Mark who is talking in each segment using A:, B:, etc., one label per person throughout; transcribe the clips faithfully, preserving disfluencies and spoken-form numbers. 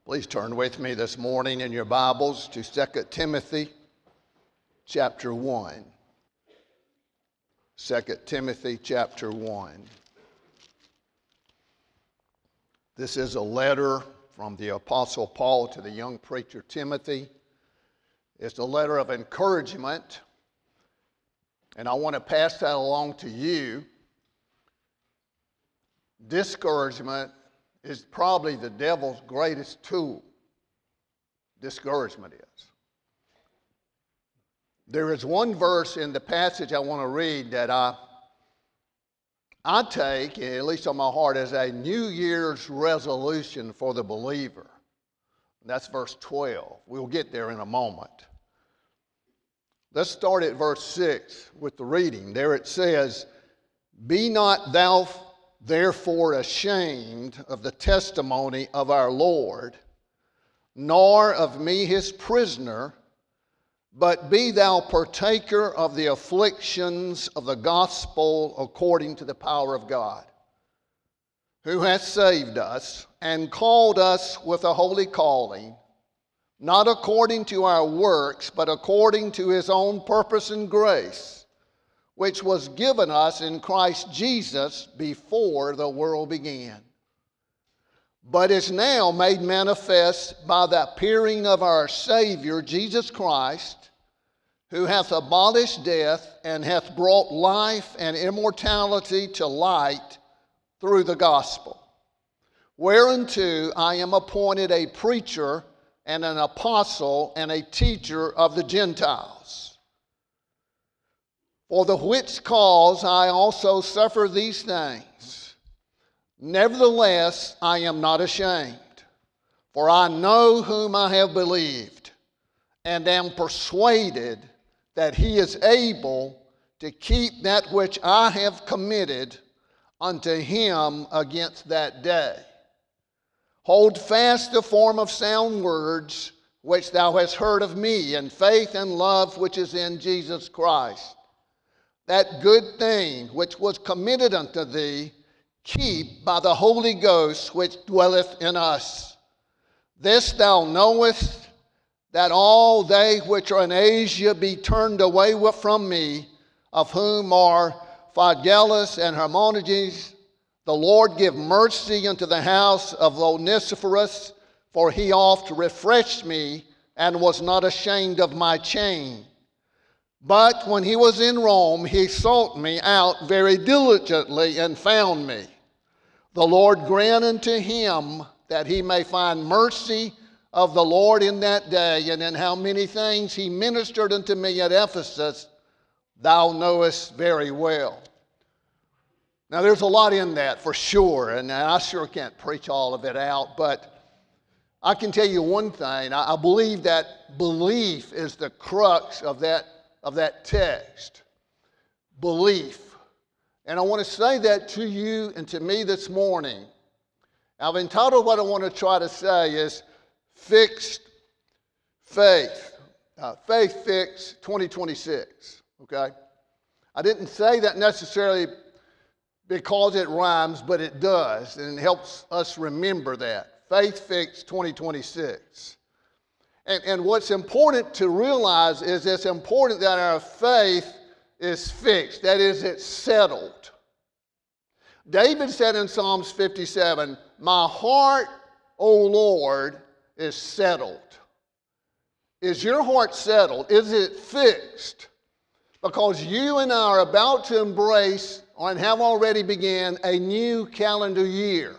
A: Please turn with me this morning in your Bibles to Second Timothy chapter one. Second Timothy chapter one. This is a letter from the Apostle Paul to the young preacher Timothy. It's a letter of encouragement, and I want to pass that along to you. Discouragement is probably the devil's greatest tool. Discouragement is. There is one verse in the passage I want to read that I, I take, at least on my heart, as a New Year's resolution for the believer. That's verse twelve. We'll get there in a moment. Let's start at verse six with the reading. There it says, "Be not thou therefore ashamed of the testimony of our Lord, nor of me his prisoner, but be thou partaker of the afflictions of the gospel according to the power of God, who hath saved us and called us with a holy calling, not according to our works, but according to his own purpose and grace, which was given us in Christ Jesus before the world began, but is now made manifest by the appearing of our Savior Jesus Christ, who hath abolished death and hath brought life and immortality to light through the gospel, whereunto I am appointed a preacher and an apostle and a teacher of the Gentiles. For the which cause I also suffer these things. Nevertheless, I am not ashamed, for I know whom I have believed, and am persuaded that he is able to keep that which I have committed unto him against that day. Hold fast the form of sound words which thou hast heard of me, and faith and love which is in Jesus Christ. That good thing which was committed unto thee, keep by the Holy Ghost which dwelleth in us. This thou knowest, that all they which are in Asia be turned away from me, of whom are Phygellus and Hermogenes. The Lord give mercy unto the house of Onesiphorus, for he oft refreshed me, and was not ashamed of my chain. But when he was in Rome, he sought me out very diligently and found me. The Lord grant unto him that he may find mercy of the Lord in that day, and in how many things he ministered unto me at Ephesus, thou knowest very well." Now there's a lot in that for sure, and I sure can't preach all of it out, but I can tell you one thing. I believe that belief is the crux of that of that text. Belief. And I want to say that to you and to me this morning. I've entitled what I want to try to say is Fixed Faith. Uh, Faith Fix twenty twenty-six. Okay? I didn't say that necessarily because it rhymes, but it does, and it helps us remember that. Faith Fix twenty twenty-six. And, and what's important to realize is it's important that our faith is fixed. That is, it's settled. David said in Psalms fifty-seven, "My heart, O Lord, is settled." Is your heart settled? Is it fixed? Because you and I are about to embrace, and have already began, a new calendar year.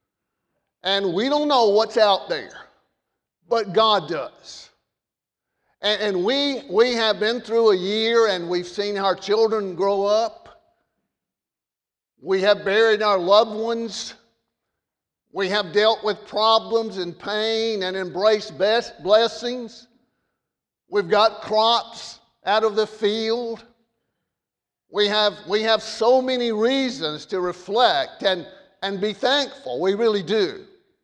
A: And we don't know what's out there, but God does. And, and we, we have been through a year, and we've seen our children grow up. We have buried our loved ones. We have dealt with problems and pain and embraced best blessings. We've got crops out of the field. We have, we have so many reasons to reflect and, and be thankful. We really do.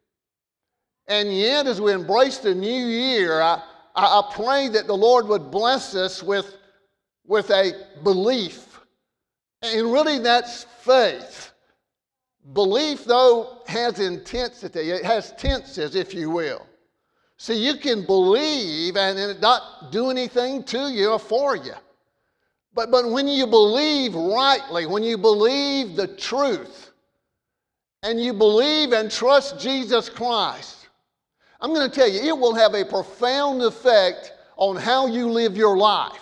A: And yet, as we embrace the new year, I, I, I pray that the Lord would bless us with, with a belief. And really, that's faith. Belief, though, has intensity. It has tenses, if you will. See, you can believe and it not do anything to you or for you. But, but when you believe rightly, when you believe the truth, and you believe and trust Jesus Christ, I'm going to tell you, it will have a profound effect on how you live your life,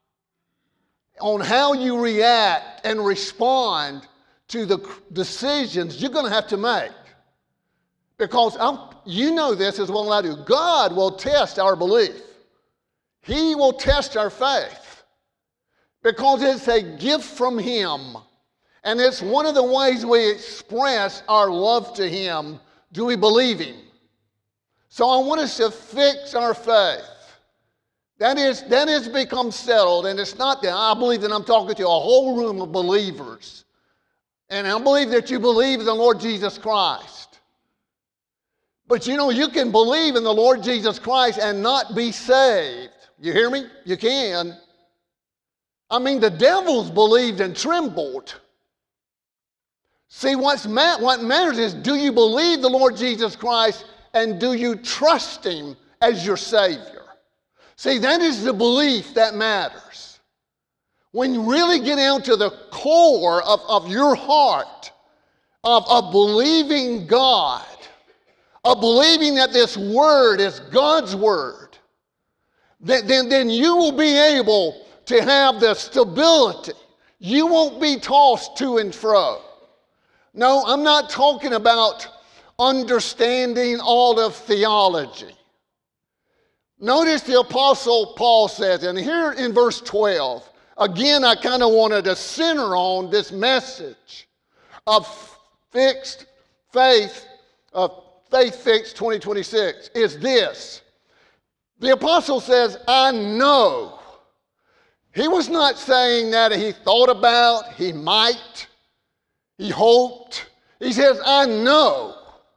A: on how you react and respond to the decisions you're going to have to make. Because I'm, you know this as well as I do. God will test our belief. He will test our faith. Because it's a gift from Him. And it's one of the ways we express our love to Him. Do we believe Him? So I want us to fix our faith. That is, that has become settled. And it's not that. I believe that I'm talking to a whole room of believers. And I believe that you believe in the Lord Jesus Christ. But you know, you can believe in the Lord Jesus Christ and not be saved. You hear me? You can. I mean, the devils believed and trembled. See, what's ma- what matters is, do you believe the Lord Jesus Christ and do you trust Him as your Savior? See, that is the belief that matters. When you really get down to the core of, of your heart, of, of believing God, of believing that this word is God's word, then, then, then you will be able to have the stability. You won't be tossed to and fro. No, I'm not talking about understanding all of theology. Notice the Apostle Paul says, and here in verse twelve, again, I kind of wanted to center on this message of fixed faith, of Faith Fix twenty twenty-six, is this. The apostle says, I know. He was not saying that he thought about, he might, he hoped. He says, I know.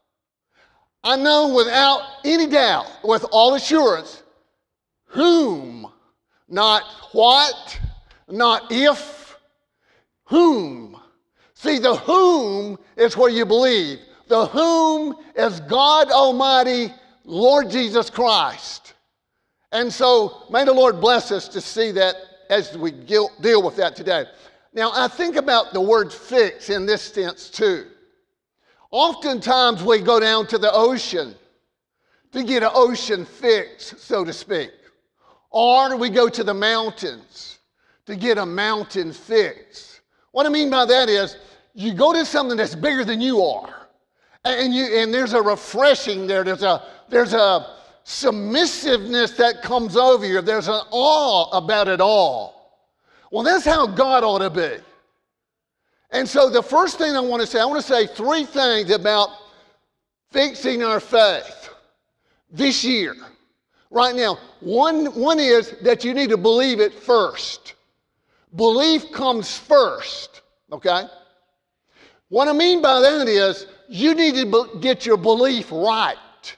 A: I know without any doubt, with all assurance, whom, not what, not if, whom. See, the whom is where you believe. The whom is God Almighty, Lord Jesus Christ. And so may the Lord bless us to see that as we deal with that today. Now, I think about the word fix in this sense too. Oftentimes we go down to the ocean to get an ocean fix, so to speak. Or we go to the mountains to get a mountain fix. What I mean by that is you go to something that's bigger than you are. And you and there's a refreshing there. There's a there's a submissiveness that comes over you. There's an awe about it all. Well, that's how God ought to be. And so the first thing I want to say, I want to say three things about fixing our faith this year. Right now, one, one is that you need to believe it first. Belief comes first, okay? What I mean by that is you need to get your belief right.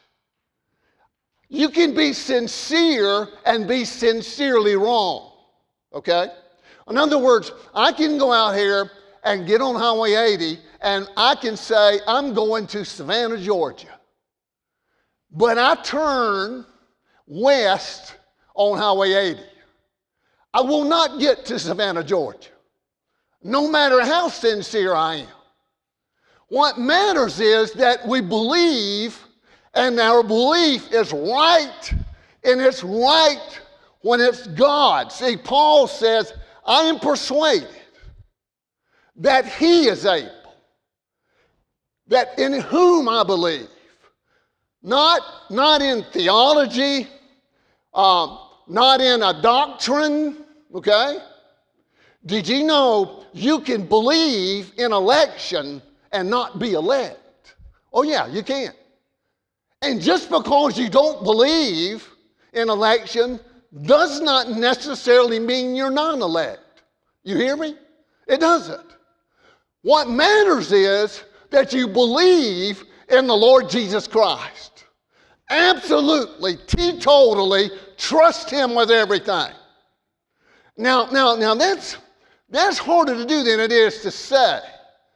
A: You can be sincere and be sincerely wrong, okay? In other words, I can go out here and get on Highway eighty and I can say, I'm going to Savannah, Georgia. But I turn west on Highway eighty. I will not get to Savannah, Georgia, no matter how sincere I am. What matters is that we believe, and our belief is right, and it's right when it's God. See, Paul says, I am persuaded that He is able, that in whom I believe, not, not in theology, um, not in a doctrine, okay? Did you know you can believe in election and not be elect? Oh yeah, you can. And just because you don't believe in election does not necessarily mean you're non-elect. You hear me? It doesn't. What matters is that you believe in the Lord Jesus Christ. Absolutely, teetotally trust Him with everything. Now, now, now that's, that's harder to do than it is to say.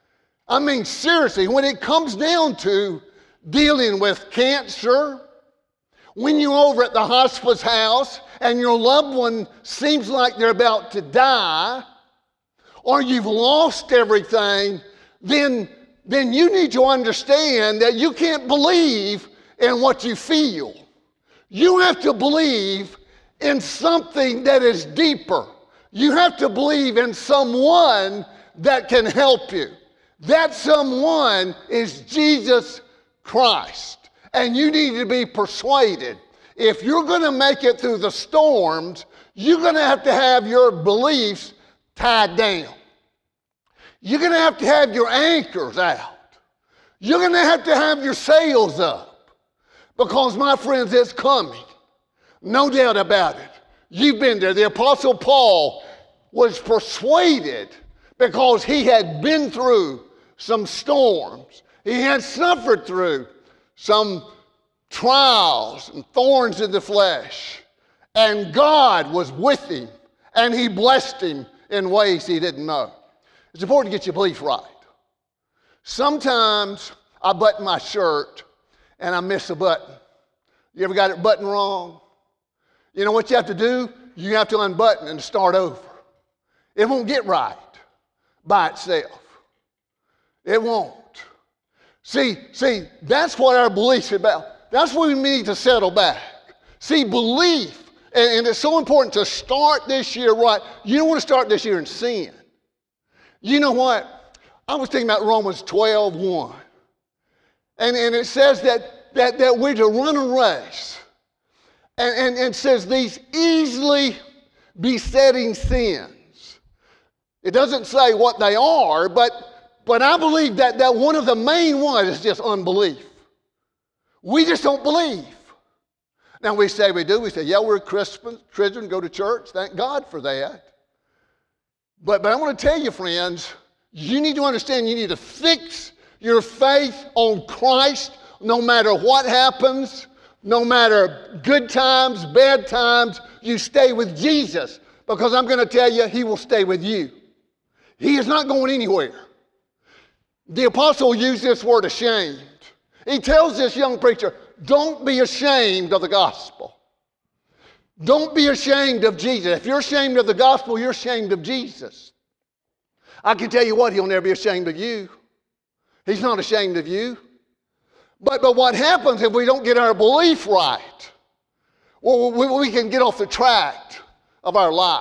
A: I mean, seriously, when it comes down to dealing with cancer, when you're over at the hospice house and your loved one seems like they're about to die, or you've lost everything, then, then you need to understand that you can't believe in what you feel. You have to believe in something that is deeper. You have to believe in someone that can help you. That someone is Jesus Christ. And you need to be persuaded. If you're going to make it through the storms, you're going to have to have your beliefs tied down. You're going to have to have your anchors out. You're going to have to have your sails up. Because, my friends, it's coming. No doubt about it. You've been there. The Apostle Paul was persuaded because he had been through some storms. He had suffered through some trials and thorns in the flesh. And God was with him, and he blessed him in ways he didn't know. It's important to get your belief right. Sometimes I button my shirt and I miss a button. You ever got it buttoned wrong? You know what you have to do? You have to unbutton and start over. It won't get right by itself. It won't. See, see, that's what our belief's about. That's what we need to settle back. See, belief, and, and it's so important to start this year right. You don't want to start this year in sin. You know what? I was thinking about Romans twelve one. And, and it says that, that, that we're to run a race. And, and, and it says these easily besetting sins. It doesn't say what they are, but, but I believe that, that one of the main ones is just unbelief. We just don't believe. Now we say we do. We say, yeah, we're Christians, Christians, go to church. Thank God for that. But, but I want to tell you, friends, you need to understand you need to fix your faith on Christ no matter what happens, no matter good times, bad times, you stay with Jesus. Because I'm going to tell you, he will stay with you. He is not going anywhere. The apostle used this word ashamed. He tells this young preacher, don't be ashamed of the gospel. Don't be ashamed of Jesus. If you're ashamed of the gospel, you're ashamed of Jesus. I can tell you what, he'll never be ashamed of you. He's not ashamed of you. But, but what happens if we don't get our belief right? Well, we, we can get off the track of our life.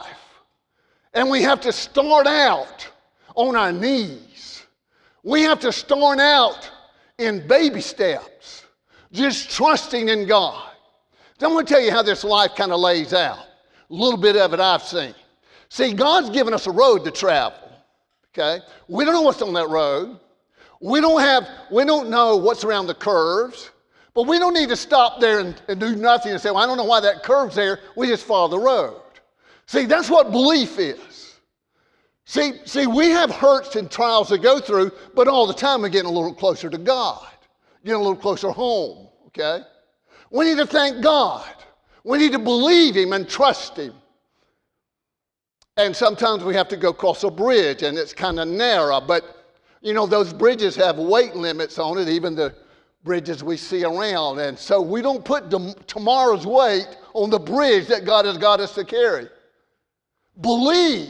A: And we have to start out on our knees. We have to start out in baby steps, just trusting in God. So I'm going to tell you how this life kind of lays out. A little bit of it I've seen. See, God's given us a road to travel. Okay? We don't know what's on that road. We don't have, we don't know what's around the curves. But we don't need to stop there and, and do nothing and say, well, I don't know why that curve's there. We just follow the road. See, that's what belief is. See, see, we have hurts and trials to go through, but all the time we're getting a little closer to God. Getting a little closer home, okay? We need to thank God. We need to believe him and trust him. And sometimes we have to go across a bridge, and it's kind of narrow, but, you know, those bridges have weight limits on it, even the bridges we see around. And so we don't put dem- tomorrow's weight on the bridge that God has got us to carry. Believe.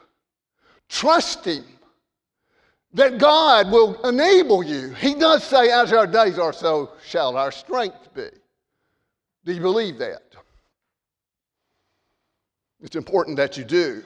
A: Trust him. That God will enable you. He does say, as our days are, so shall our strength be. Do you believe that? It's important that you do.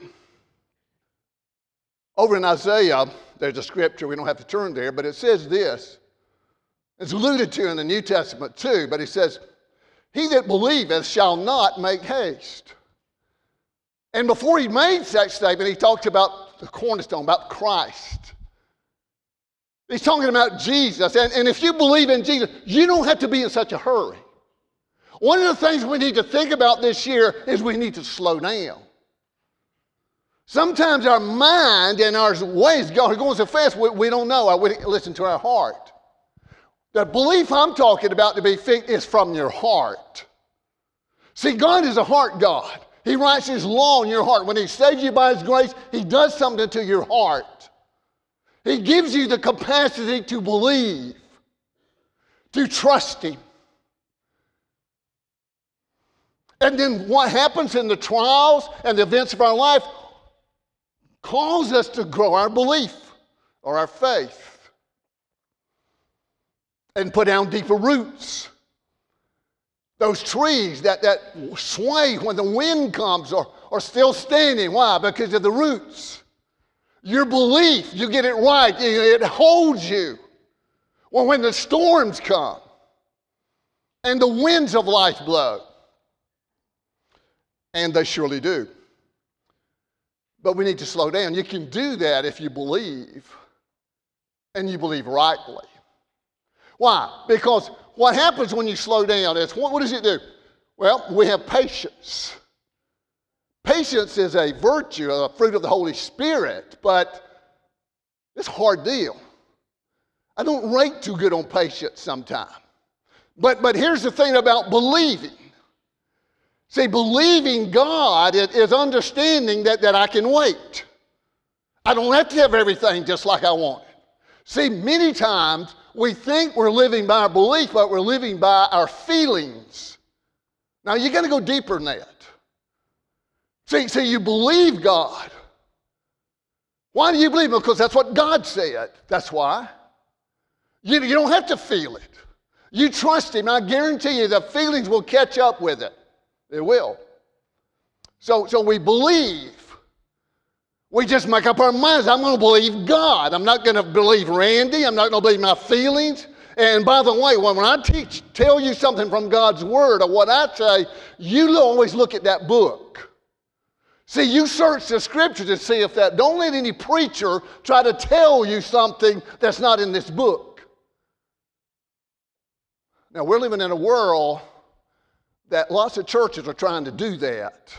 A: Over in Isaiah, there's a scripture, we don't have to turn there, but it says this. It's alluded to in the New Testament too, but it says, he that believeth shall not make haste. And before he made such statement, he talked about the cornerstone, about Christ. He's talking about Jesus. And, and if you believe in Jesus, you don't have to be in such a hurry. One of the things we need to think about this year is we need to slow down. Sometimes our mind and our ways are going so fast, we, we don't know. We listen to our heart. The belief I'm talking about to be fixed is from your heart. See, God is a heart God. He writes his law in your heart. When he saves you by his grace, he does something to your heart. He gives you the capacity to believe, to trust Him. And then what happens in the trials and the events of our life cause us to grow our belief or our faith and put down deeper roots. Those trees that, that sway when the wind comes are, are still standing. Why? Because of the roots. Your belief, you get it right, it holds you. Well, when the storms come and the winds of life blow, and they surely do. But we need to slow down. You can do that if you believe, and you believe rightly. Why? Because what happens when you slow down is, what, what does it do? Well, we have patience. Patience is a virtue, a fruit of the Holy Spirit, but it's a hard deal. I don't rate too good on patience sometimes. But, but here's the thing about believing. See, believing God is understanding that, that I can wait. I don't have to have everything just like I want it. See, many times we think we're living by our belief, but we're living by our feelings. Now, you're going to go deeper than that. See, see, you believe God. Why do you believe Him? Because that's what God said. That's why. You, you don't have to feel it. You trust Him. I guarantee you the feelings will catch up with it. It will. So, so we believe. We just make up our minds. I'm going to believe God. I'm not going to believe Randy. I'm not going to believe my feelings. And by the way, when, when I teach, tell you something from God's Word or what I say, you always look at that book. See, you search the Scriptures to see if that. Don't let any preacher try to tell you something that's not in this book. Now, we're living in a world that lots of churches are trying to do that.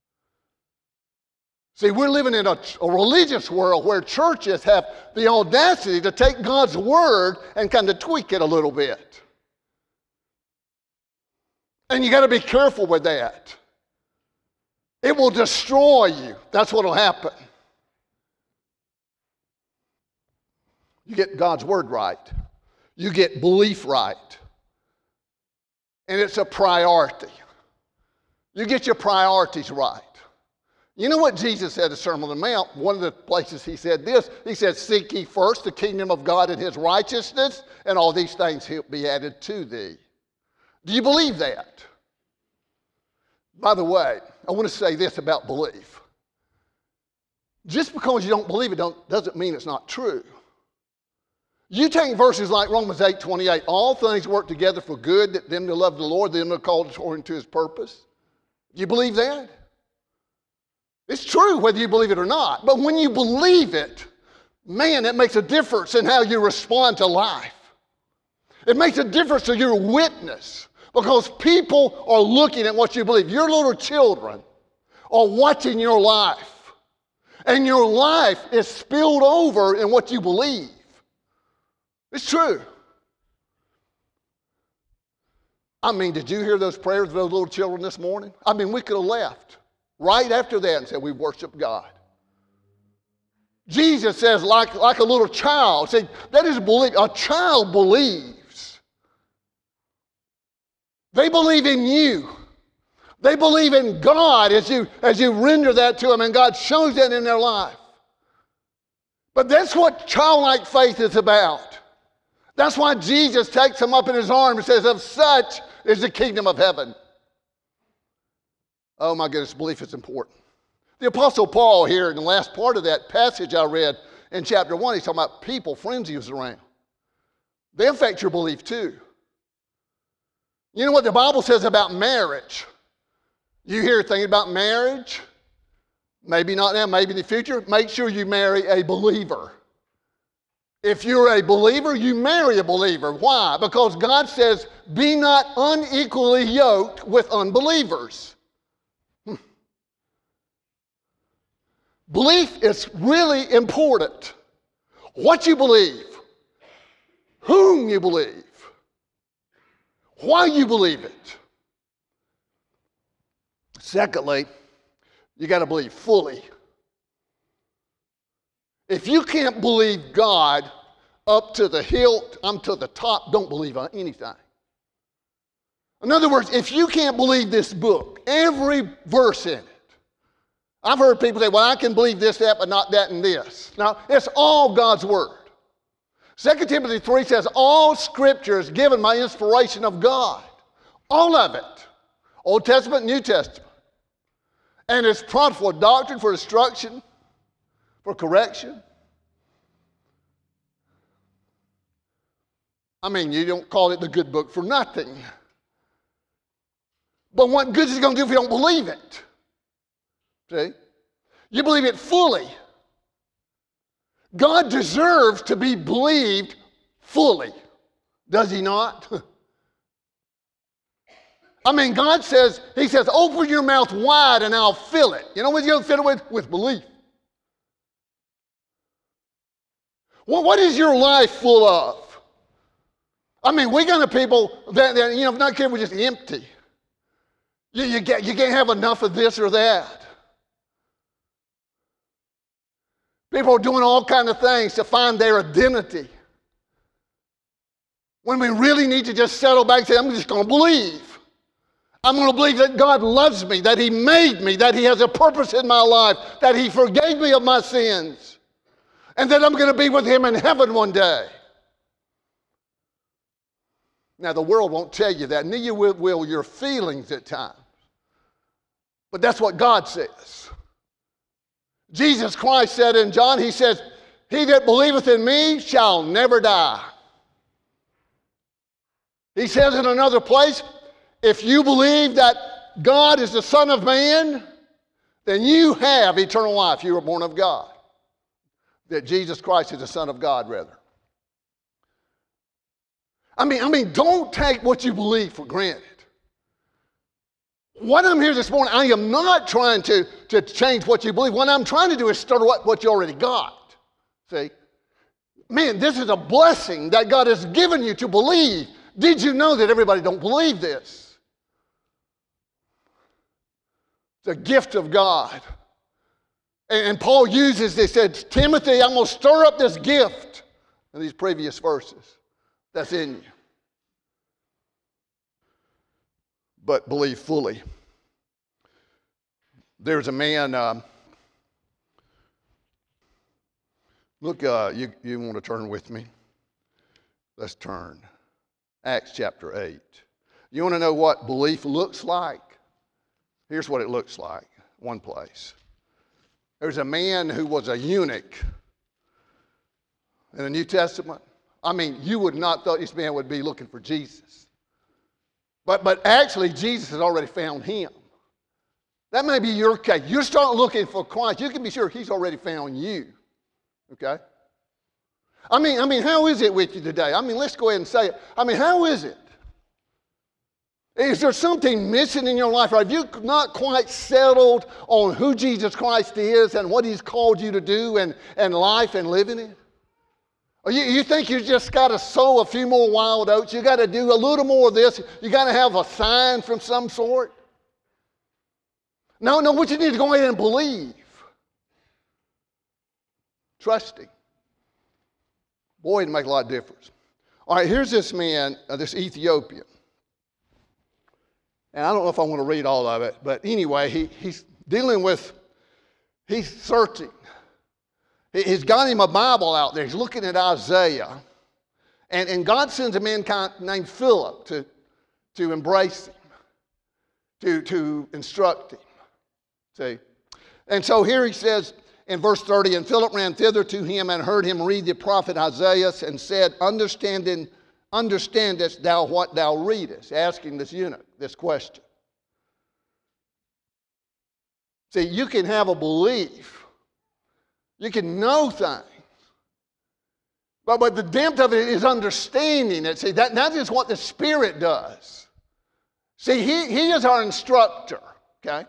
A: See, we're living in a, a religious world where churches have the audacity to take God's Word and kind of tweak it a little bit. And you got to be careful with that. It will destroy you. That's what will happen. You get God's Word right. You get belief right. And it's a priority. You get your priorities right. You know what Jesus said in the Sermon on the Mount? One of the places He said this. He said, seek ye first the kingdom of God and His righteousness, and all these things will be added to thee. Do you believe that? By the way, I want to say this about belief. Just because you don't believe it don't, doesn't mean it's not true. You take verses like Romans eight twenty-eight, all things work together for good, that them that love the Lord, them that are called according to His purpose. Do you believe that? It's true whether you believe it or not. But when you believe it, man, it makes a difference in how you respond to life. It makes a difference to your witness because people are looking at what you believe. Your little children are watching your life, and your life is spilled over in what you believe. It's true. I mean, did you hear those prayers of those little children this morning? I mean, we could have left right after that and said, we worship God. Jesus says, like, like a little child. See, that is belief. A child believes. They believe in you. They believe in God as you, as you render that to them, and God shows that in their life. But that's what childlike faith is about. That's why Jesus takes them up in His arms and says, of such is the kingdom of heaven. Oh my goodness, belief is important. The Apostle Paul here in the last part of that passage I read in chapter one, he's talking about people, friends he was around. They affect your belief too. You know what the Bible says about marriage? You hear things about marriage? Maybe not now, maybe in the future. Make sure you marry a believer. If you're a believer, you marry a believer. Why? Because God says, be not unequally yoked with unbelievers. Hmm. Belief is really important. What you believe, whom you believe, why you believe it. Secondly, you got to believe fully. If you can't believe God up to the hilt, I'm to the top, don't believe on anything. In other words, if you can't believe this book, every verse in it, I've heard people say, well, I can believe this, that, but not that and this. Now, it's all God's word. Second Timothy three says, all scripture is given by inspiration of God. All of it. Old Testament, New Testament. And it's profitable for doctrine, for instruction, for correction. I mean, you don't call it the good book for nothing. But what good is it going to do if you don't believe it? See? You believe it fully. God deserves to be believed fully. Does he not? I mean, God says, he says, open your mouth wide and I'll fill it. You know what he's going to fill it with? With belief. Well, what is your life full of? I mean, we got people that, that you know, not careful, just empty. You, you, get, you can't have enough of this or that. People are doing all kinds of things to find their identity. When we really need to just settle back and say, I'm just going to believe. I'm going to believe that God loves me, that he made me, that he has a purpose in my life, that he forgave me of my sins, and that I'm going to be with him in heaven one day. Now, the world won't tell you that, neither will, will your feelings at times. But that's what God says. Jesus Christ said in John, he says, he that believeth in me shall never die. He says in another place, if you believe that God is the Son of Man, then you have eternal life. You were born of God. That Jesus Christ is the Son of God, rather. I mean, I mean, don't take what you believe for granted. What I'm here this morning, I am not trying to, to change what you believe. What I'm trying to do is start what, what you already got. See? Man, this is a blessing that God has given you to believe. Did you know that everybody don't believe this? It's a gift of God. And, and Paul uses this, he said, Timothy, I'm going to stir up this gift in these previous verses that's in you. But believe fully. There's a man, um, look, uh, you, you want to turn with me? Let's turn. Acts chapter eight. You want to know what belief looks like? Here's what it looks like, one place. There's a man who was a eunuch in the New Testament. I mean, you would not thought this man would be looking for Jesus. But, but actually, Jesus has already found him. That may be your case. You start looking for Christ, you can be sure he's already found you. Okay? I mean, I mean, how is it with you today? I mean, let's go ahead and say it. I mean, how is it? Is there something missing in your life? Or have you not quite settled on who Jesus Christ is and what he's called you to do and, and life and living it? Or you, you think you just got to sow a few more wild oats? You got to do a little more of this? You got to have a sign from some sort? No, no, what you need to go ahead and believe. Trusting. Boy, it'd make a lot of difference. All right, here's this man, uh, this Ethiopian. And I don't know if I want to read all of it, but anyway, he, he's dealing with, he's searching. He, he's got him a Bible out there. He's looking at Isaiah. And, and God sends a man named Philip to, to embrace him, to, to instruct him. See? And so here he says in verse thirty, and Philip ran thither to him and heard him read the prophet Isaiah and said, Understanding, understandest thou what thou readest? Asking this eunuch this question. See, you can have a belief. You can know things. But, but the depth of it is understanding it. See, that, that is what the Spirit does. See, he, he is our instructor, okay?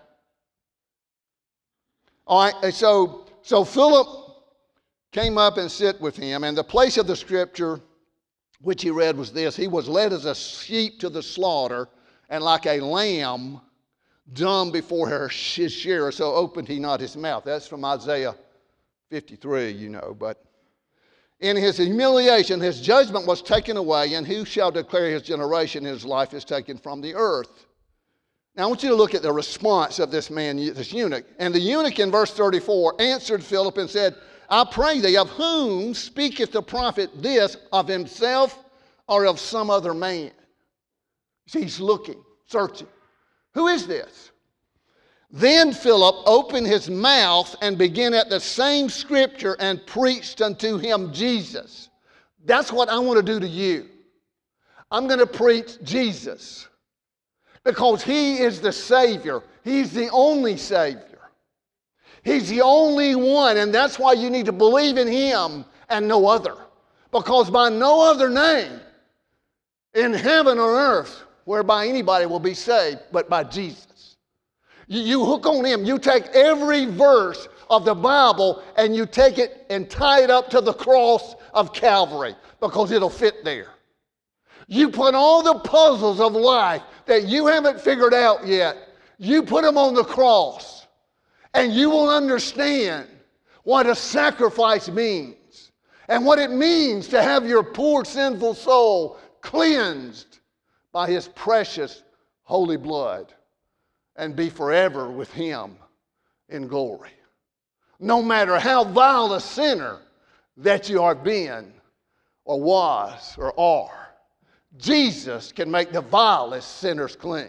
A: All right, so, so Philip came up and sit with him, and the place of the scripture which he read was this: he was led as a sheep to the slaughter, and like a lamb dumb before her, his shearer, so opened he not his mouth. That's from Isaiah fifty-three, you know, but in his humiliation, his judgment was taken away, and who shall declare his generation? His life is taken from the earth. Now, I want you to look at the response of this man, this eunuch. And the eunuch in verse thirty-four answered Philip and said, I pray thee, of whom speaketh the prophet this, of himself or of some other man? See, he's looking, searching. Who is this? Then Philip opened his mouth and began at the same scripture and preached unto him Jesus. That's what I want to do to you. I'm going to preach Jesus because he is the Savior. He's the only Savior. He's the only one, and that's why you need to believe in him and no other. Because by no other name in heaven or earth whereby anybody will be saved but by Jesus. You, you hook on him. You take every verse of the Bible and you take it and tie it up to the cross of Calvary because it'll fit there. You put all the puzzles of life that you haven't figured out yet, you put them on the cross and you will understand what a sacrifice means and what it means to have your poor sinful soul cleansed by his precious holy blood and be forever with him in glory. No matter how vile a sinner that you are been or was or are, Jesus can make the vilest sinners clean.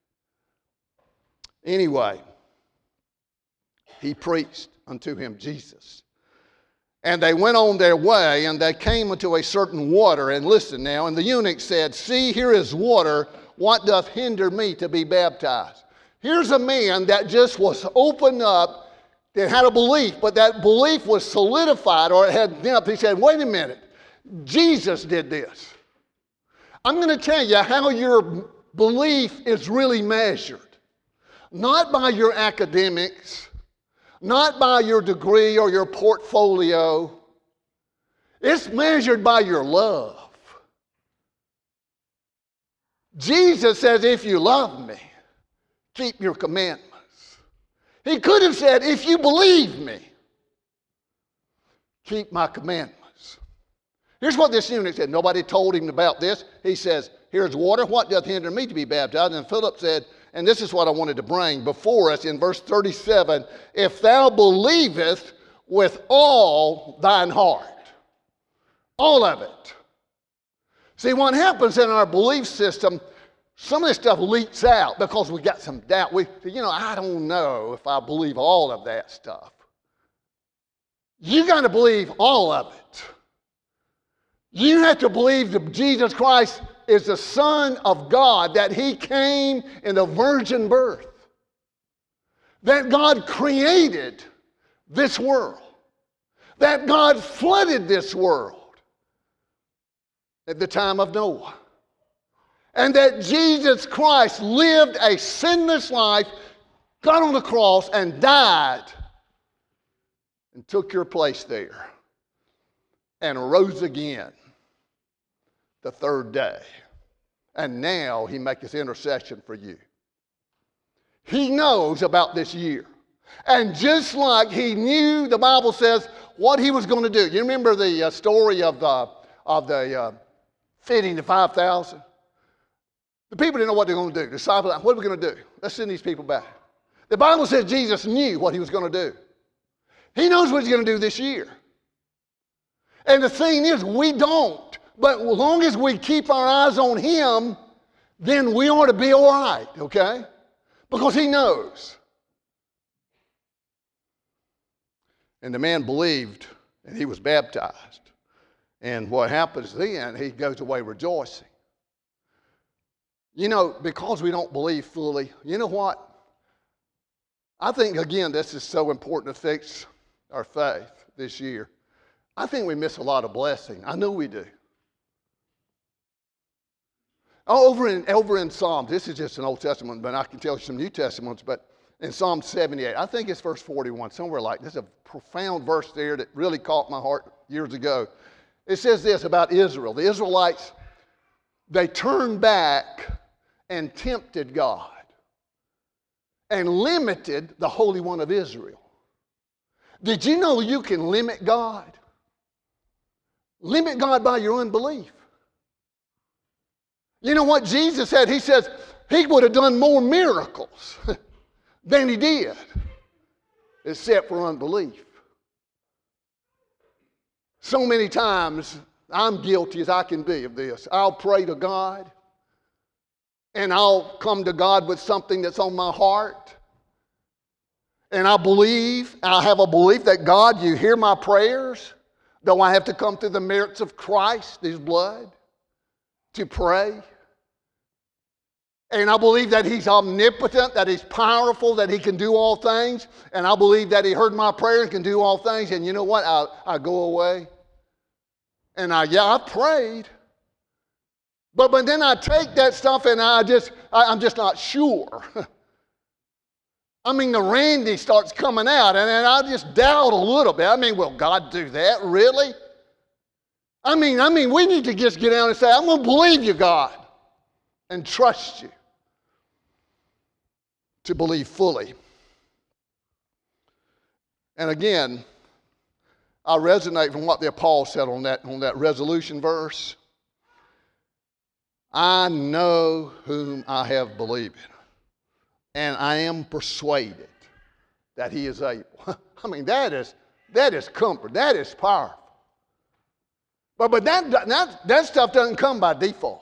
A: Anyway, he preached unto him Jesus. And they went on their way, and they came unto a certain water. And listen now, and the eunuch said, See, here is water. What doth hinder me to be baptized? Here's a man that just was opened up, that had a belief, but that belief was solidified or it had depth. He said, wait a minute, Jesus did this. I'm going to tell you how your belief is really measured. Not by your academics, not by your degree or your portfolio. It's measured by your love. Jesus says, if you love me, keep your commandments. He could have said, if you believe me, keep my commandments. Here's what this eunuch said. Nobody told him about this. He says, here's water. What doth hinder me to be baptized? And Philip said, and this is what I wanted to bring before us in verse thirty-seven, if thou believest with all thine heart. All of it. See, what happens in our belief system, some of this stuff leaks out because we got some doubt. We, you know, I don't know if I believe all of that stuff. You got to believe all of it. You have to believe that Jesus Christ is the Son of God, that he came in the virgin birth, that God created this world, that God flooded this world at the time of Noah, and that Jesus Christ lived a sinless life, got on the cross and died and took your place there and rose again the third day. And now he makes his intercession for you. He knows about this year. And just like he knew, the Bible says, what he was going to do. You remember the uh, story of the, of the uh, feeding the five thousand? The people didn't know what they were going to do. The disciples, what are we going to do? Let's send these people back. The Bible says Jesus knew what he was going to do. He knows what he's going to do this year. And the thing is, we don't. But as long as we keep our eyes on him, then we ought to be all right, okay? Because he knows. And the man believed, and he was baptized. And what happens then, he goes away rejoicing. You know, because we don't believe fully, you know what? I think, again, this is so important to fix our faith this year. I think we miss a lot of blessing. I know we do. Oh, over in, over in Psalms, this is just an Old Testament, but I can tell you some New Testaments, but in Psalm seventy-eight, I think it's verse forty-one, somewhere like this. There's a profound verse there that really caught my heart years ago. It says this about Israel. The Israelites, they turned back and tempted God and limited the Holy One of Israel. Did you know you can limit God? Limit God by your unbelief. You know what Jesus said? He says he would have done more miracles than he did, except for unbelief. So many times, I'm guilty as I can be of this. I'll pray to God, and I'll come to God with something that's on my heart. And I believe, I have a belief that God, you hear my prayers, though I have to come through the merits of Christ, his blood, to pray. And I believe that he's omnipotent, that he's powerful, that he can do all things. And I believe that he heard my prayer and can do all things. And you know what? I, I go away. And I, yeah, I prayed. But, but then I take that stuff and I just, I, I'm just not sure. I mean, the Randy starts coming out, and, and I just doubt a little bit. I mean, will God do that? Really? I mean, I mean, we need to just get down and say, I'm going to believe you, God, and trust you to believe fully. And again, I resonate from what the Paul said on that, on that resolution verse. I know whom I have believed, and I am persuaded that he is able. I mean, that is, that is comfort. That is powerful. But, but that, that, that stuff doesn't come by default.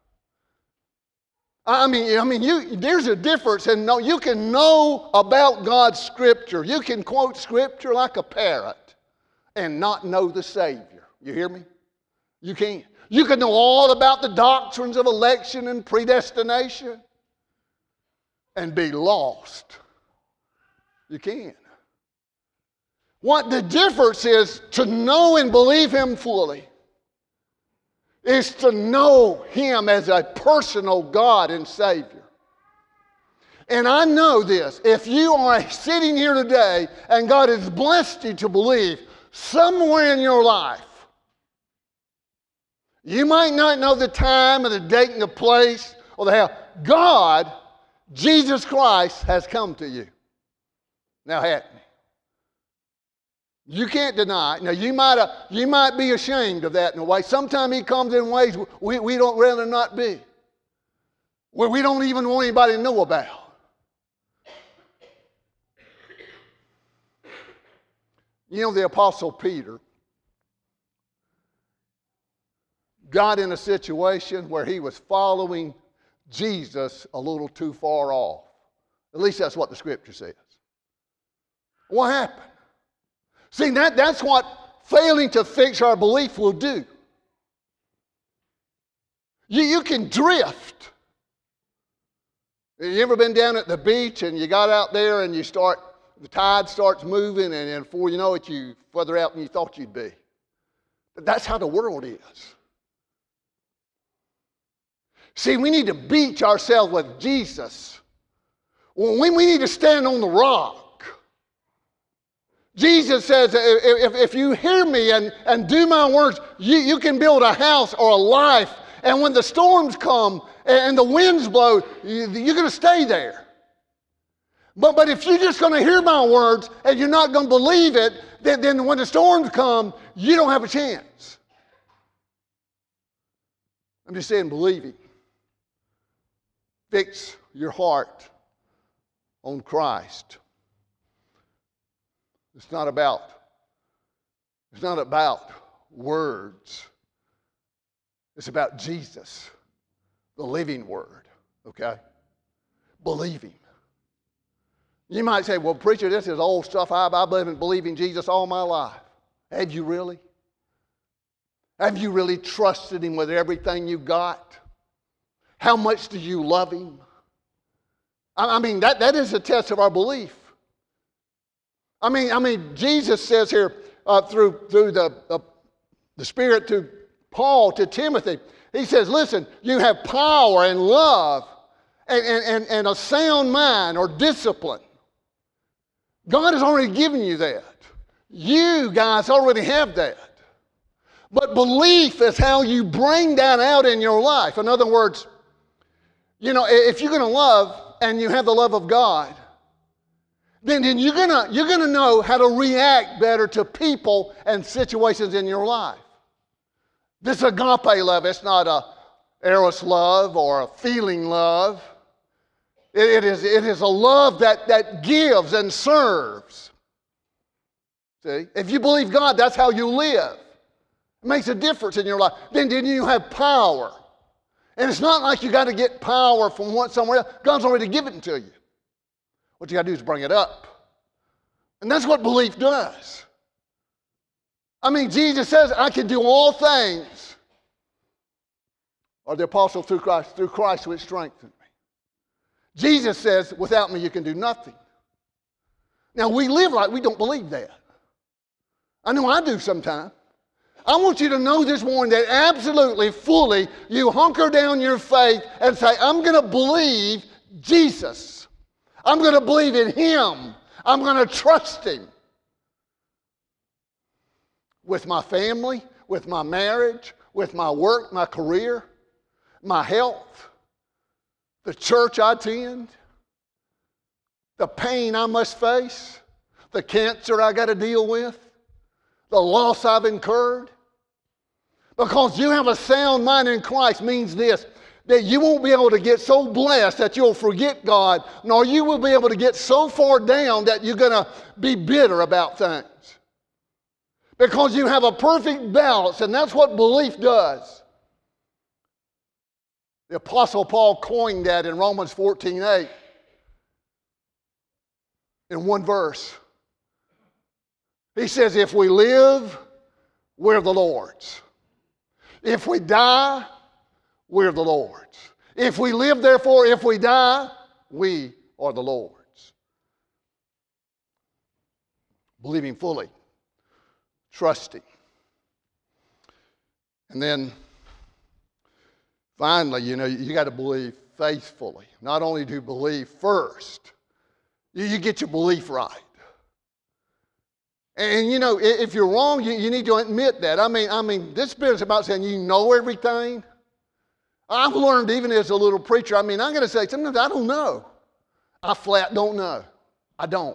A: I mean, I mean, you, there's a difference in no, you can know about God's Scripture. You can quote Scripture like a parrot and not know the Savior. You hear me? You can't. You can know all about the doctrines of election and predestination and be lost. You can. What the difference is to know and believe him fully is to know him as a personal God and Savior. And I know this, if you are sitting here today and God has blessed you to believe somewhere in your life, you might not know the time or the date and the place or the how. God, Jesus Christ, has come to you. Now, hadn't he? You can't deny it. Now, you might, uh, you might be ashamed of that in a way. Sometimes he comes in ways we, we don't rather not be, where we don't even want anybody to know about. You know, the Apostle Peter got in a situation where he was following Jesus a little too far off. At least that's what the Scripture says. What happened? See, that, that's what failing to fix our belief will do. You, you can drift. You ever been down at the beach and you got out there and you start, the tide starts moving, and, and before you know it, you further out than you thought you'd be. But that's how the world is. See, we need to beach ourselves with Jesus. Well, we, we need to stand on the rock. Jesus says, if, if you hear me and, and do my words, you, you can build a house or a life. And when the storms come and the winds blow, you, you're going to stay there. But, but if you're just going to hear my words and you're not going to believe it, then, then when the storms come, you don't have a chance. I'm just saying, believe it. Fix your heart on Christ. It's not about, it's not about words. It's about Jesus, the living word, okay? Believe him. You might say, well, preacher, this is old stuff. I've, I've been believing Jesus all my life. Have you really? Have you really trusted him with everything you got? How much do you love him? I, I mean, that, that is a test of our belief. I mean, I mean, Jesus says here uh, through, through the, uh, the Spirit to Paul, to Timothy, he says, listen, you have power and love and, and, and a sound mind or discipline. God has already given you that. You guys already have that. But belief is how you bring that out in your life. In other words, you know, if you're going to love and you have the love of God, then, then you're gonna you're gonna know how to react better to people and situations in your life. This agape love, it's not a eros love or a feeling love. It, it is it is a love that, that gives and serves. See? If you believe God, that's how you live. It makes a difference in your life. Then, then you have power. And it's not like you got to get power from one somewhere else. God's already given it to you. What you got to do is bring it up. And that's what belief does. I mean, Jesus says, I can do all things. Or the apostle through Christ, through Christ which strengthened me. Jesus says, without me you can do nothing. Now we live like we don't believe that. I know I do sometimes. I want you to know this morning that absolutely, fully, you hunker down your faith and say, I'm going to believe Jesus. I'm going to believe in Him. I'm going to trust Him. With my family, with my marriage, with my work, my career, my health, the church I attend, the pain I must face, the cancer I got to deal with, the loss I've incurred. Because you have a sound mind in Christ means this, that you won't be able to get so blessed that you'll forget God, nor you will be able to get so far down that you're going to be bitter about things. Because you have a perfect balance, and that's what belief does. The Apostle Paul coined that in Romans fourteen eight in one verse. He says, if we live, we're the Lord's. If we die, we're the Lord's. If we live, therefore, if we die, we are the Lord's. Believing fully, trusting. And then, finally, you know, you got to believe faithfully. Not only do you believe first, you, you get your belief right. And, you know, if you're wrong, you, you need to admit that. I mean, I mean, this business about saying you know everything, I've learned even as a little preacher, I mean, I'm going to say sometimes I don't know. I flat don't know. I don't.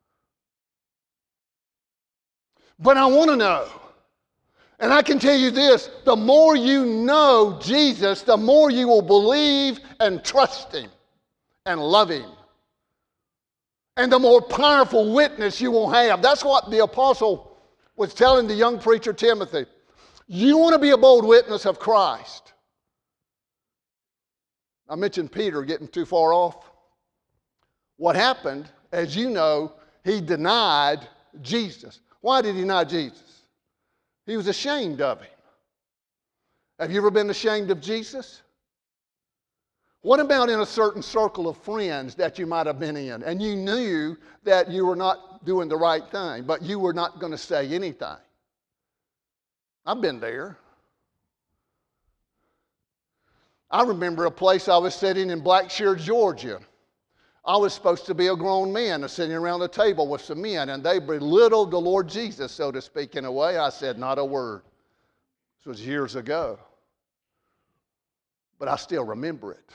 A: But I want to know. And I can tell you this, the more you know Jesus, the more you will believe and trust Him and love Him. And the more powerful witness you will have. That's what the apostle was telling the young preacher Timothy. You want to be a bold witness of Christ. I mentioned Peter getting too far off. What happened, as you know, he denied Jesus. Why did he deny Jesus? He was ashamed of Him. Have you ever been ashamed of Jesus? What about in a certain circle of friends that you might have been in, and you knew that you were not doing the right thing, but you were not going to say anything? I've been there. I remember a place I was sitting in Blackshear, Georgia. I was supposed to be a grown man sitting around a table with some men, and they belittled the Lord Jesus, so to speak, in a way. I said not a word. This was years ago. But I still remember it.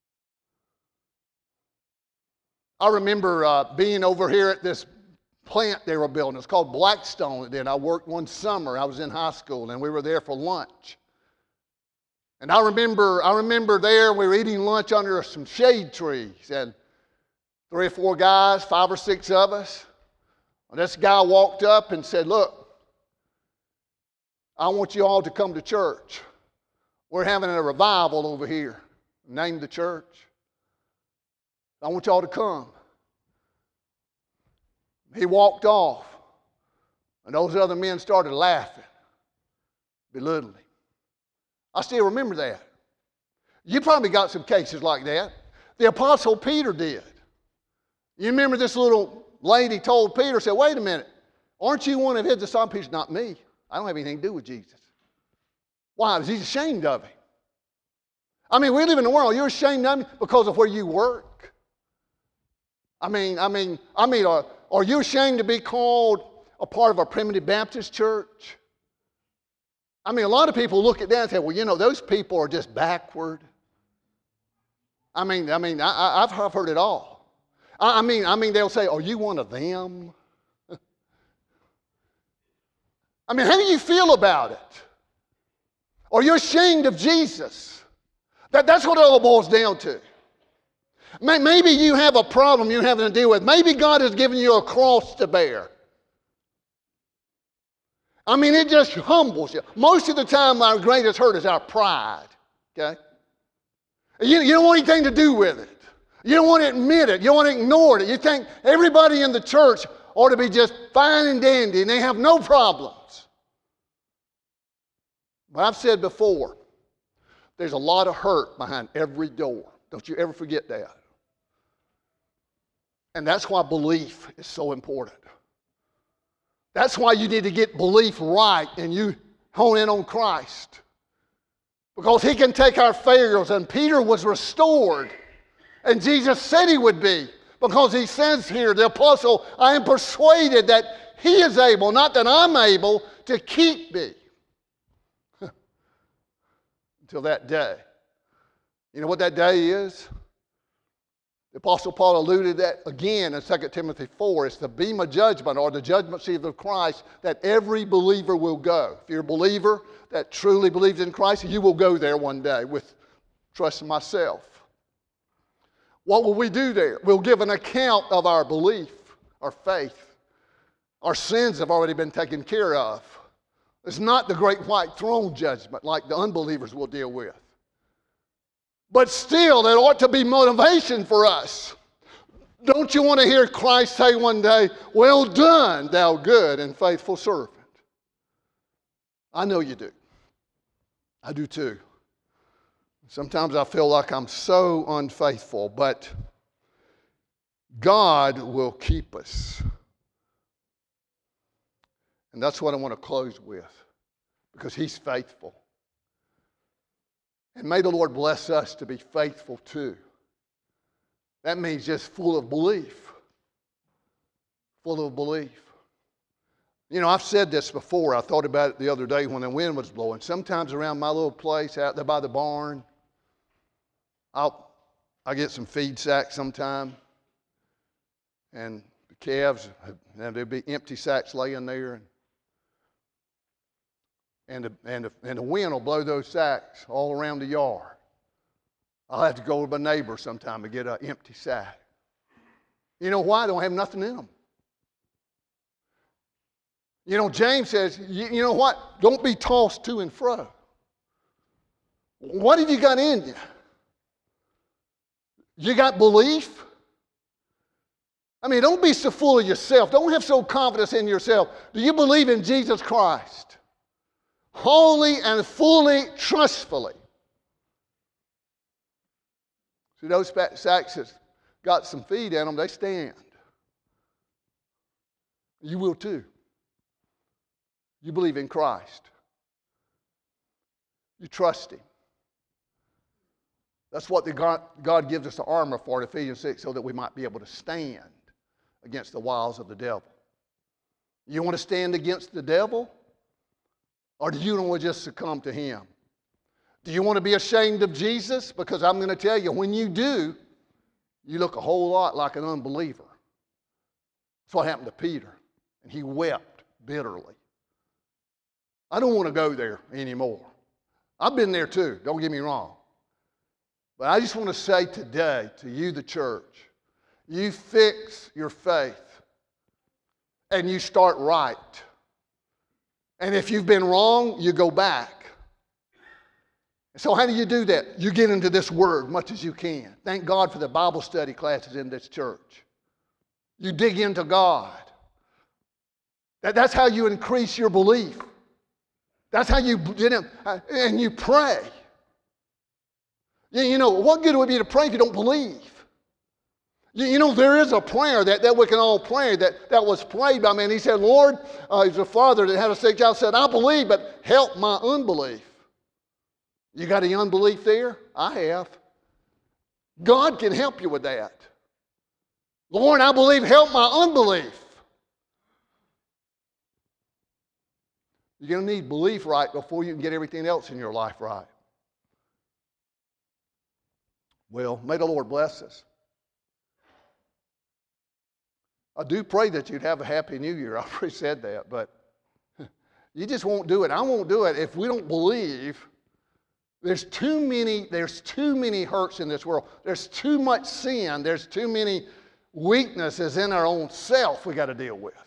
A: I remember uh, being over here at this plant they were building. It's called Blackstone. Then I worked one summer. I was in high school, and we were there for lunch. And I remember, I remember there we were eating lunch under some shade trees, and three or four guys, five or six of us. And this guy walked up and said, "Look, I want you all to come to church. We're having a revival over here." Named the church. I want y'all to come. He walked off, and those other men started laughing, belittling him. I still remember that. You probably got some cases like that. The Apostle Peter did. You remember this little lady told Peter, said, "Wait a minute, aren't you one of his disciples?" He said, "Not me. I don't have anything to do with Jesus." Why? Because he's ashamed of Him. I mean, we live in the world. You're ashamed of Him because of where you work. I mean, I mean, I mean, are, are you ashamed to be called a part of a primitive Baptist church? I mean, a lot of people look at that and say, "Well, you know, those people are just backward." I mean, I mean, I, I've heard it all. I, I mean, I mean, they'll say, "Are you one of them?" I mean, how do you feel about it? Are you ashamed of Jesus? That, that's what it all boils down to. Maybe you have a problem you're having to deal with. Maybe God has given you a cross to bear. I mean, it just humbles you. Most of the time, our greatest hurt is our pride. Okay? You, you don't want anything to do with it. You don't want to admit it. You don't want to ignore it. You think everybody in the church ought to be just fine and dandy and they have no problems. But I've said before, there's a lot of hurt behind every door. Don't you ever forget that. And that's why belief is so important. That's why you need to get belief right and you hone in on Christ. Because he can take our failures, and Peter was restored. And Jesus said he would be. Because he says here, the apostle, I am persuaded that he is able, not that I'm able, to keep me. Until that day. You know what that day is? The Apostle Paul alluded that again in Second Timothy four. It's the bema judgment, or the judgment seat of Christ, that every believer will go. If you're a believer that truly believes in Christ, you will go there one day with trust in myself. What will we do there? We'll give an account of our belief, our faith. Our sins have already been taken care of. It's not the great white throne judgment like the unbelievers will deal with. But still, there ought to be motivation for us. Don't you want to hear Christ say one day, well done, thou good and faithful servant? I know you do. I do too. Sometimes I feel like I'm so unfaithful, but God will keep us. And that's what I want to close with, because he's faithful. And may the Lord bless us to be faithful too. That means just full of belief. Full of belief. You know, I've said this before. I thought about it the other day when the wind was blowing. Sometimes around my little place out there by the barn, I'll, I get some feed sacks sometime. And the calves, and there'll be empty sacks laying there. And the, and, the, and the wind will blow those sacks all around the yard. I'll have to go to my neighbor sometime to get an empty sack. You know why? They don't have nothing in them. You know, James says, you, you know what? Don't be tossed to and fro. What have you got in you? You got belief? I mean, don't be so full of yourself. Don't have so confidence in yourself. Do you believe in Jesus Christ? Wholly and fully, trustfully. See, those sacks that got some feed in them, they stand. You will too. You believe in Christ. You trust him. That's what the God, God gives us the armor for in Ephesians six, so that we might be able to stand against the wiles of the devil. You want to stand against the devil? Or do you want to just succumb to him? Do you want to be ashamed of Jesus? Because I'm going to tell you, when you do, you look a whole lot like an unbeliever. That's what happened to Peter. And he wept bitterly. I don't want to go there anymore. I've been there too, don't get me wrong. But I just want to say today to you, the church, you fix your faith and you start right. And if you've been wrong, you go back. So how do you do that? You get into this word much as you can. Thank God for the Bible study classes in this church. You dig into God. That, that's how you increase your belief. That's how you, you know, and you pray. You, you know, what good would it be to pray if you don't believe? You, you know, there is a prayer that, that we can all pray that, that was prayed by man. He said, Lord, uh, he's a father that had a sick child, said, I believe, but help my unbelief. You got any unbelief there? I have. God can help you with that. Lord, I believe, help my unbelief. You're going to need belief right before you can get everything else in your life right. Well, may the Lord bless us. I do pray that you'd have a happy new year. I already said that, but you just won't do it. I won't do it if we don't believe. There's too many, there's too many hurts in this world. There's too much sin. There's too many weaknesses in our own self we got to deal with.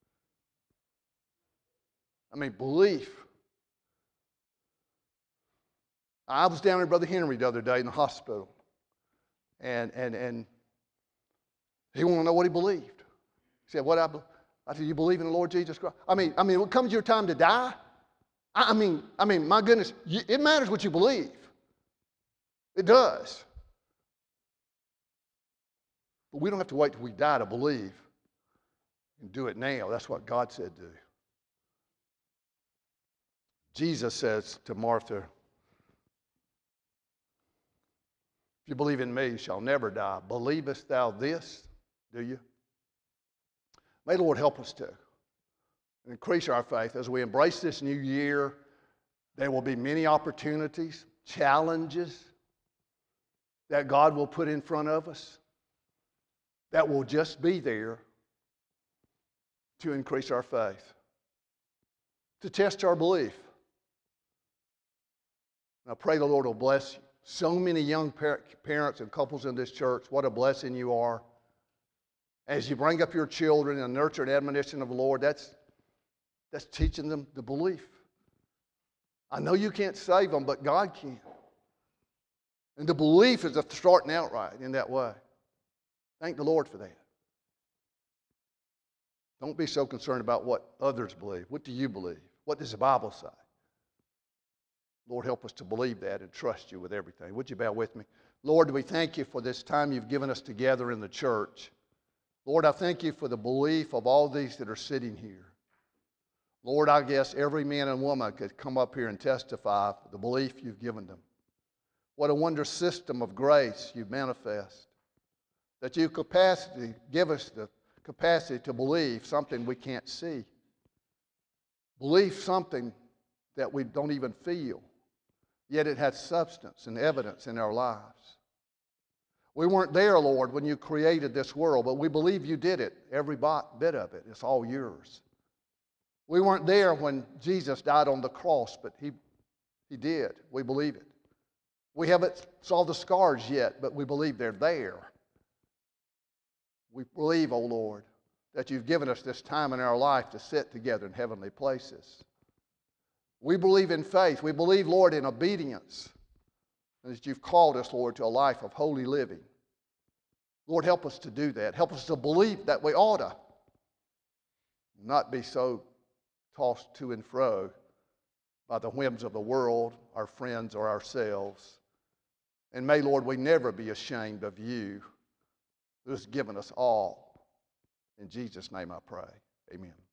A: I mean, belief. I was down with Brother Henry the other day in the hospital, and and and he wanted to know what he believed. He said, "What I, be-? I said, you believe in the Lord Jesus Christ?" I mean, I mean, when it comes your time to die, I, I mean, I mean, my goodness, you, it matters what you believe. It does. But we don't have to wait till we die to believe and do it now. That's what God said do. Jesus says to Martha, "If you believe in me, you shall never die. Believest thou this?" Do you? May the Lord help us to increase our faith as we embrace this new year. There will be many opportunities, challenges that God will put in front of us that will just be there to increase our faith, to test our belief. I pray the Lord will bless you. So many young par- parents and couples in this church, what a blessing you are. As you bring up your children and nurture an admonition of the Lord, that's, that's teaching them the belief. I know you can't save them, but God can. And the belief is starting out right in that way. Thank the Lord for that. Don't be so concerned about what others believe. What do you believe? What does the Bible say? Lord, help us to believe that and trust you with everything. Would you bow with me? Lord, we thank you for this time you've given us together in the church. Lord, I thank you for the belief of all these that are sitting here. Lord, I guess every man and woman could come up here and testify for the belief you've given them. What a wondrous system of grace you manifest. That you capacity, give us the capacity to believe something we can't see. Believe something that we don't even feel. Yet it has substance and evidence in our lives. We weren't there, Lord, when you created this world, but we believe you did it, every bit of it. It's all yours. We weren't there when Jesus died on the cross, but he, he did. We believe it. We haven't saw the scars yet, but we believe they're there. We believe, oh Lord, that you've given us this time in our life to sit together in heavenly places. We believe in faith. We believe, Lord, in obedience. And that you've called us, Lord, to a life of holy living. Lord, help us to do that. Help us to believe that we ought to not be so tossed to and fro by the whims of the world, our friends, or ourselves. And may, Lord, we never be ashamed of you who has given us all. In Jesus' name I pray. Amen.